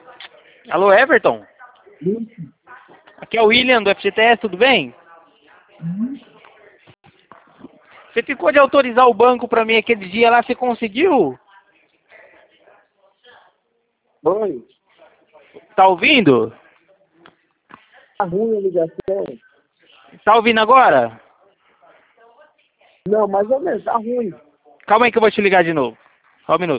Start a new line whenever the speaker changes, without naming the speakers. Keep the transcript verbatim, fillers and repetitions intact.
Alô, Everton?
Isso.
Aqui é o William do F G T S, tudo bem? Você ficou de autorizar o banco pra mim aquele dia lá, você conseguiu?
Oi.
Tá ouvindo?
Tá ruim a ligação?
Tá ouvindo agora?
Não, mais ou menos, tá ruim.
Calma aí que eu vou te ligar de novo. Só um minuto.